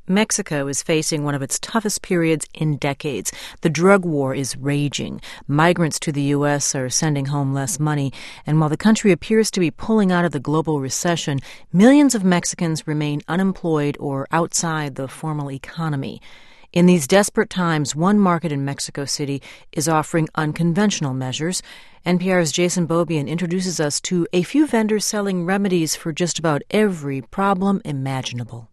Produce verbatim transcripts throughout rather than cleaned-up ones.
Mexico is facing one of its toughest periods in decades. The drug war is raging. Migrants to the U S are sending home less money. And while the country appears to be pulling out of the global recession, millions of Mexicans remain unemployed or outside the formal economy. In these desperate times, one market in Mexico City is offering unconventional measures. N P R's Jason Beaubien introduces us to a few vendors selling remedies for just about every problem imaginable.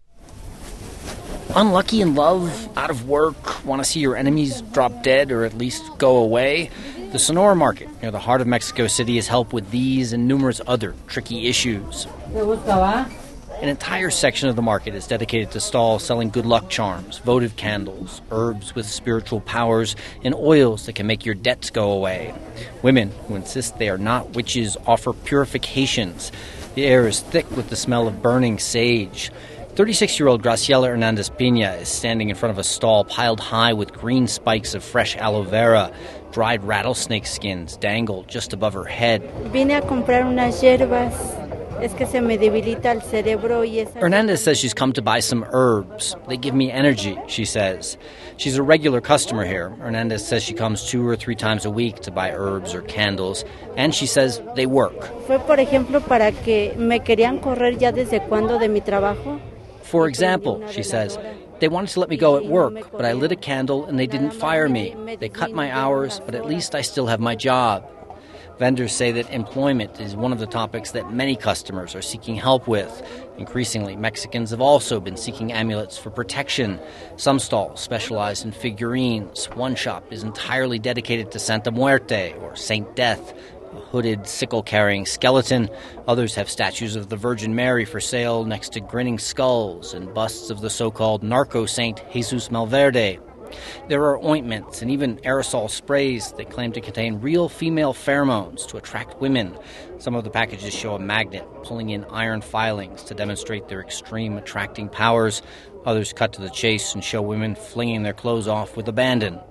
Unlucky in love, out of work, want to see your enemies drop dead or at least go away? The Sonora Market, near the heart of Mexico City, has helped with these and numerous other tricky issues. An entire section of the market is dedicated to stalls selling good luck charms, votive candles, herbs with spiritual powers, and oils that can make your debts go away. Women who insist they are not witches offer purifications. The air is thick with the smell of burning sage. thirty-six-year-old Graciela Hernandez Pina is standing in front of a stall piled high with green spikes of fresh aloe vera. Dried rattlesnake skins dangle just above her head. Vine a comprar unas hierbas. Es que se me debilita el cerebro y esa... Hernandez says she's come to buy some herbs. They give me energy, she says. She's a regular customer here. Hernandez says she comes two or three times a week to buy herbs or candles. And she says they work. Fue, por ejemplo, para que me querían correr ya desde cuando de mi trabajo. For example, she says, they wanted to let me go at work, but I lit a candle and they didn't fire me. They cut my hours, but at least I still have my job. Vendors say that employment is one of the topics that many customers are seeking help with. Increasingly, Mexicans have also been seeking amulets for protection. Some stalls specialize in figurines. One shop is entirely dedicated to Santa Muerte, or Saint Death, a hooded, sickle-carrying skeleton. Others have statues of the Virgin Mary for sale next to grinning skulls and busts of the so-called narco-saint Jesus Malverde. There are ointments and even aerosol sprays that claim to contain real female pheromones to attract women. Some of the packages show a magnet pulling in iron filings to demonstrate their extreme attracting powers. Others cut to the chase and show women flinging their clothes off with abandon.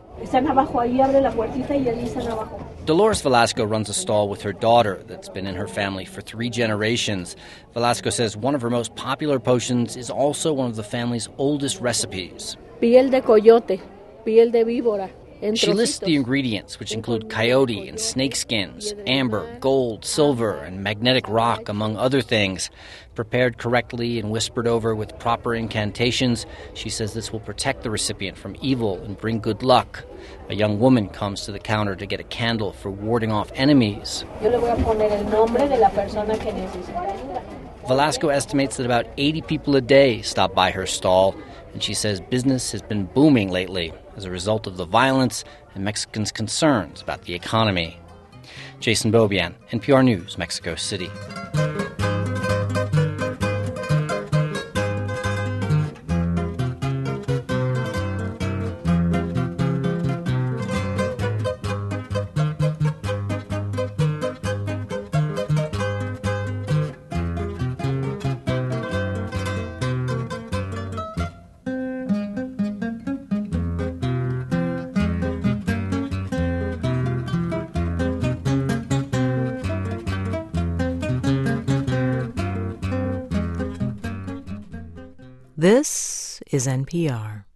Dolores Velasco runs a stall with her daughter that's been in her family for three generations. Velasco says one of her most popular potions is also one of the family's oldest recipes. Piel de coyote, piel de víbora. She lists the ingredients, which include coyote and snake skins, amber, gold, silver, and magnetic rock, among other things. Prepared correctly and whispered over with proper incantations, she says this will protect the recipient from evil and bring good luck. A young woman comes to the counter to get a candle for warding off enemies. Velasco estimates that about eighty people a day stop by her stall, and she says business has been booming lately as a result of the violence and Mexicans' concerns about the economy. Jason Beaubien, N P R News, Mexico City. This is N P R.